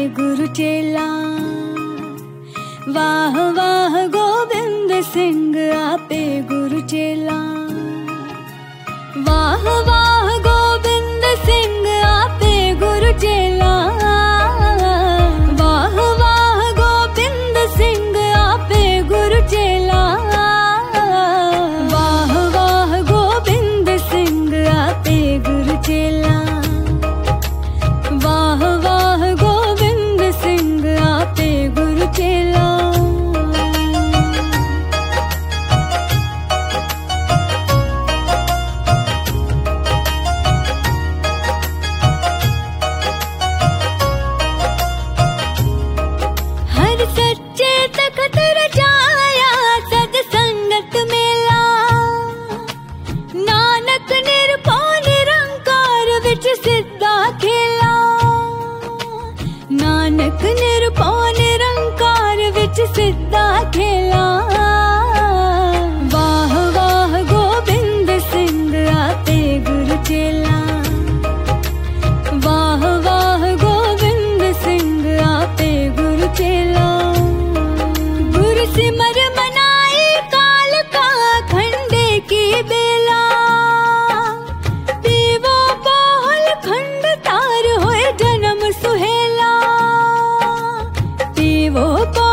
गुरु चेला। वाह वाह गोविंद सिंह आपे गुरु चेला। वाह वाह गोविंद सिंह आपे गुरु चेला। वाह वाह गोविंद सिंह आपे गुरु चेला। वाह वाह गोविंद सिंह आपे गुरु चेला। वाह वाह गोविंद सिंह आपे गुरु चेला। हर सच्चे तखत रचाया सद संगत मेला। नानक निरभौ निरंकार विच सिद्धा खेला। नानक निरभौ निरंकार विच सिद्धा खेला। वाह वाह गोविंद सिंह आपे गुरु चेला। वाह वाह गोविंद सिंह आपे गुरु चेला। गुरु सिमर मनाए काल का खंडे की बेला। पीवो बोल खंड तार होए जन्म सुहेला। पीवो